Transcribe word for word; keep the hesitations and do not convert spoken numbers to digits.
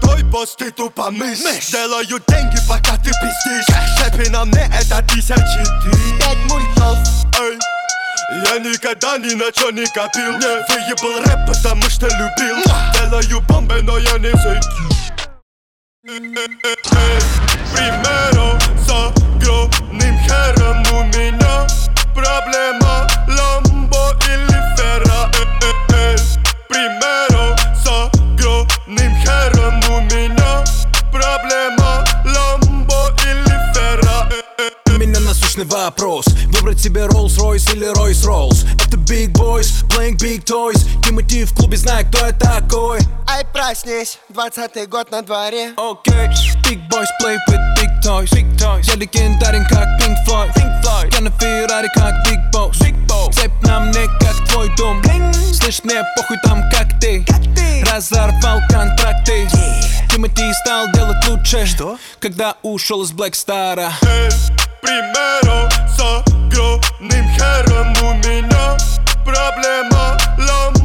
мой босс, ты тупо мышь. Делаю деньги, пока ты пиздишь. Шепи на мне, это тысячи три. Пять мультов. Эй. Я никогда ни на чё не копил. Выебал рэп, потому что любил. Делаю бомбы, но я не зайду. Примеру с огромным хером у меня проблема Ламбо или Ферра. Примеру с огромным хером у меня проблема Ламбо или Ферра. У меня насущный вопрос: выбрать себе Rolls-Royce или Royce-Rolls? Это Big Boys, playing big toys. Тимати в клубе, знает, кто я такой. Ай, проснись, двадцатый год на дворе. Окей, okay. Big Boys play with big toys. Big toys. Я легендарен, как Pink Floyd. Pink Floyd. Я на Феррари, как Big Boss. Big Boss. Цепь на мне, как твой дом. Bling. Слышь, мне похуй там, как ты, как ты. Разорвал контракты. Yeah. Тимати стал делать лучше. Что? Когда ушел из Black Star'а. Hey, примеру с огромным хером у меня проблема Ламбо